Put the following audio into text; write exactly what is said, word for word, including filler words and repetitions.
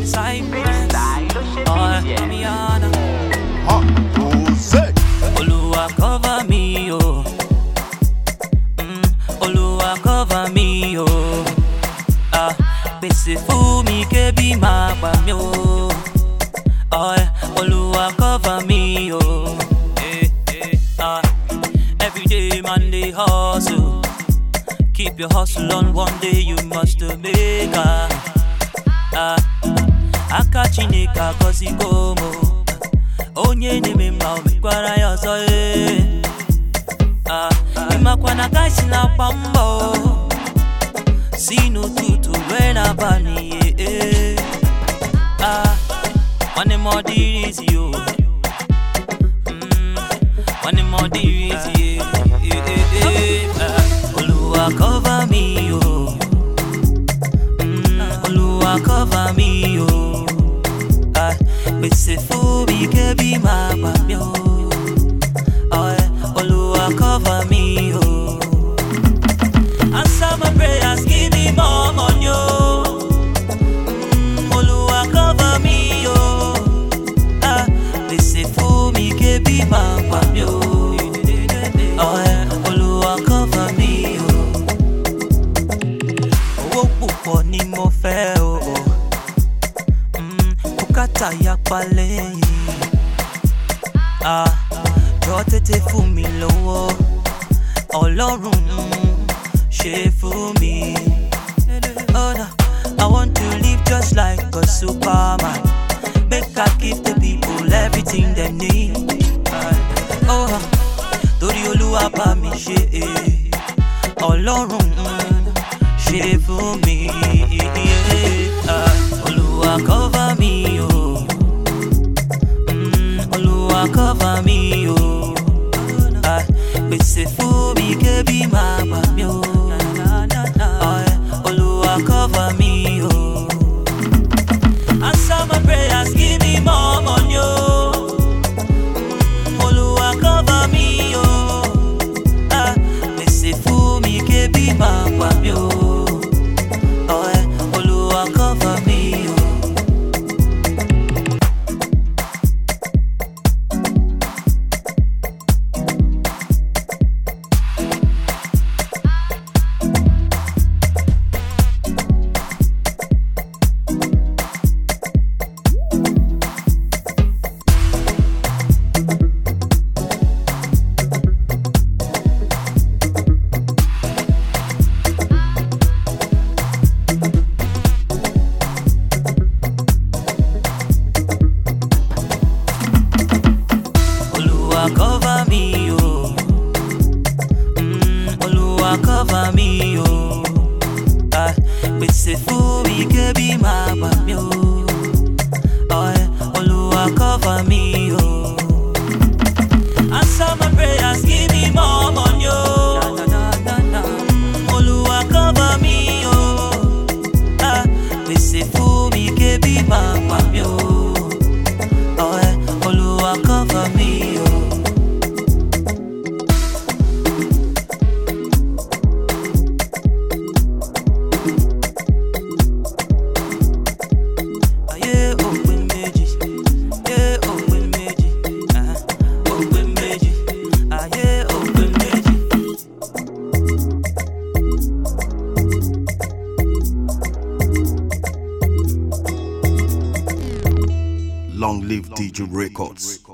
Cypress. Oh, Miana. Oluwa cover me, oh. Mm, Oluwa cover me, oh. Ah, bese fu mi ke bi ma pa mi, oh. Oh, Oluwa cover me, oh. Eh, eh, ah. Every day man dey hustle. Keep your hustle on, one day you must make a. Ah, akachineka kosi komo. Onye ne me ma me kwara yo so eh. Ah, imakwana kaisi na pambo. Sino tutu wena bani eh. Ah, one more is you. Mm, one more is you. Eh eh eh. Ah, Oluwa cover me oh. Mm, Oluwa cover me oh. Ah, bese fu bi ke bi ma pa mi oh. Oh, Oluwa cover me oh. Answer my prayers, give me more money oh. Mm, Oluwa cover me oh. Ah, bese fu mi ke bi ma pa mi oh. Oh, Oluwa cover me oh. Owó púpọ̀ ni mo fẹ́ oh. Bùkátà yapa lẹ́yìn. Ah, jọ tètè fún mi lówó. Ọlọ́run ṣe fún mi. Oh no, I want to live just like a superman. Make I give the people everything they need. Oh, torí Olúwa bá mi ṣe é. Ọlọ́run ṣe fún mi. Ah, Oluwa cover me oh. Mm, Oluwa cover me oh. Ah, bese fu mi ke bi ma pa mi oh. Oh, Oluwa cover me oh. Answer my prayers, give me more money oh. Mm, Oluwa cover me oh. Ah, bese fu mi ke bi ma pa mi oh. Oh, Oluwa cover me oh. Cover me oh. Mm, Oluwa cover me oh. Ah, bese fu mi ke bi ma pa mi oh. Oh, Oluwa cover me oh. Answer my prayers, give me more money oh. Mm, Oluwa cover me oh. Ah, bese fu mi ke bi ma pa mi oh. Oh, Oluwa cover me oh. Long live D J Records.